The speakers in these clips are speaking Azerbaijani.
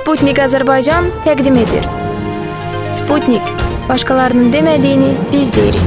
Sputnik Azərbaycan təqdim edir. Sputnik, başqalarının demədiyini biz deyirik.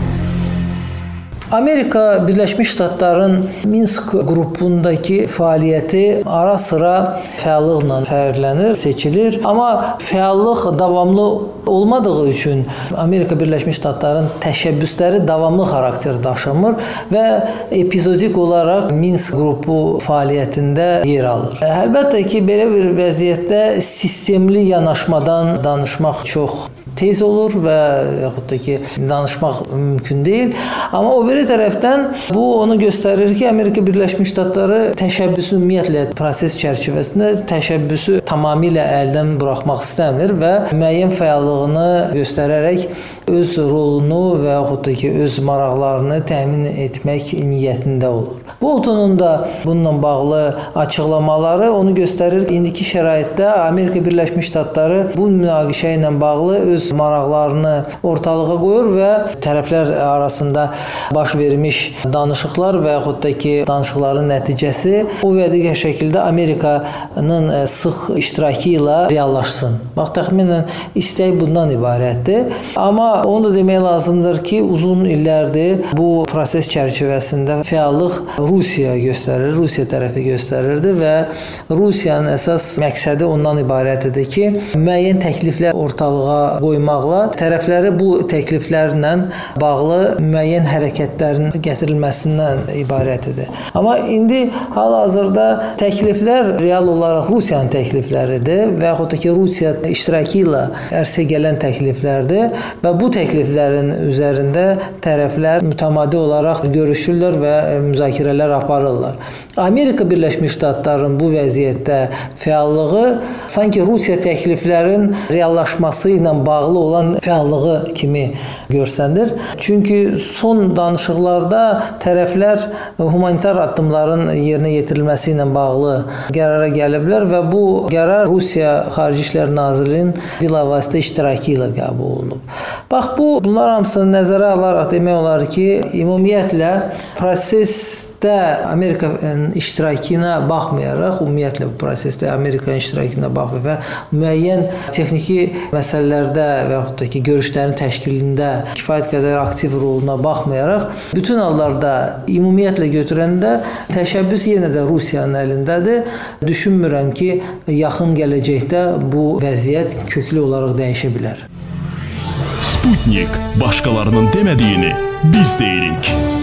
Amerika Birləşmiş Ştatların Minsk qrupundakı fəaliyyəti ara-sıra fəallıqla fərqlənir, seçilir. Amma fəallıq davamlı olmadığı üçün Amerika Birləşmiş Ştatların təşəbbüsləri davamlı xarakter daşımır və epizodik olaraq Minsk qrupu fəaliyyətində yer alır. Əlbəttə ki, belə bir vəziyyətdə sistemli yanaşmadan danışmaq çox tez olur və yaxud da ki, danışmaq mümkün deyil. Amma o biri tərəfdən bu onu göstərir ki, Amerika Birləşmiş Ştatları təşəbbüsü ümumiyyətlə proses çərçivəsində təşəbbüsü tamamilə əldən buraxmaq istəmir və müəyyən fəallığını göstərərək öz rolunu və yaxud da ki, öz maraqlarını təmin etmək niyyətində olur. Boltonun da bununla bağlı açıqlamaları onu göstərir. İndiki şəraitdə Amerika Birləşmiş Ştatları bu münaqişə ilə bağlı öz maraqlarını ortalığa qoyur və tərəflər arasında baş vermiş danışıqlar və yaxud da ki, danışıqların nəticəsi o və digər şəkildə Amerikanın sıx iştirakı ilə reallaşsın. Bax, təxminən istək bundan ibarətdir. Amma onu da demək lazımdır ki, uzun illərdir bu proses çərçivəsində fəallıq Rusiya göstərir, Rusiya tərəfi göstərirdi və Rusiyanın əsas məqsədi ondan ibarət idi ki, müəyyən təkliflər ortalığa qoymaqla tərəfləri bu təkliflərlə bağlı müəyyən hərəkətlərin gətirilməsindən ibarət idi. Amma indi hal-hazırda təkliflər real olaraq Rusiyanın təklifləridir və yaxud da ki, Rusiya iştirakı ilə ərsə gələn təkliflərdir və bu təkliflərin üzərində tərəflər mütəmadi olaraq görüşürlər və müzakirələr aparırlar. Amerika Birləşmiş Ştatlarının bu vəziyyətdə fəallığı sanki Rusiya təkliflərin reallaşması ilə bağlı olan fəallığı kimi görsənir. Çünki son danışıqlarda tərəflər humanitar addımların yerinə yetirilməsi ilə bağlı qərara gəliblər və bu qərar Rusiya Xarici İşlər Nazirliyinin bilavasitə iştirakı ilə qəbul olunub. Bax, bunlar hamısını nəzərə alaraq demək olar ki, ümumiyyətlə prosesdə Amerikanın iştirakına baxmayaraq, ümumiyyətlə bu prosesdə Amerikanın iştirakına baxmayaraq və müəyyən texniki məsələlərdə və yaxud da ki, görüşlərin təşkilində kifayət qədər aktiv roluna baxmayaraq, bütün hallarda ümumiyyətlə götürəndə təşəbbüs yenə də Rusiyanın əlindədir. Düşünmürəm ki, yaxın gələcəkdə bu vəziyyət köklü olaraq dəyişə bilər. Sputnik, başqalarının demədiyini biz deyirik.